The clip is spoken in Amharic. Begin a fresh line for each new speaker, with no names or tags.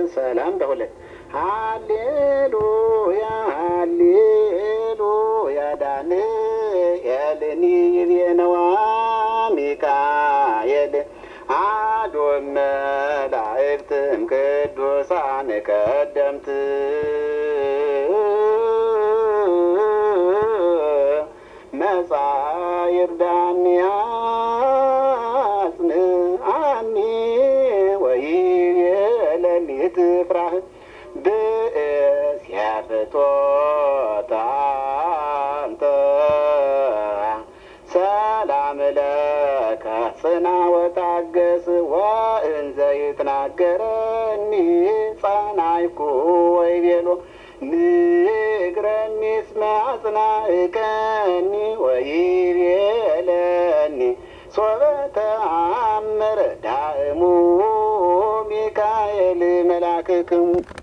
ሰላም በሁለት ሃሌሉያ ሃሌሉያ ዳንኤልን ይቤነዋ ሚካኤል አዶም መላእክትም ቅዱሳን ቀደምት መጻይር ዳንያ አጽንዓኒ ወይቤለኒ ትፍራህ ብእስያፍቶታ አንተ ሰላም ለከ ጽና ወታገስ ወእንዘ ይትናገረኒ ጸናይኩ ወይቤሎ ንግረኒ እስመ አጽናዕከኒ ወይቤለኒ ሶበ ተአምር ዳእሙ ሚካኤል መልአክክሙ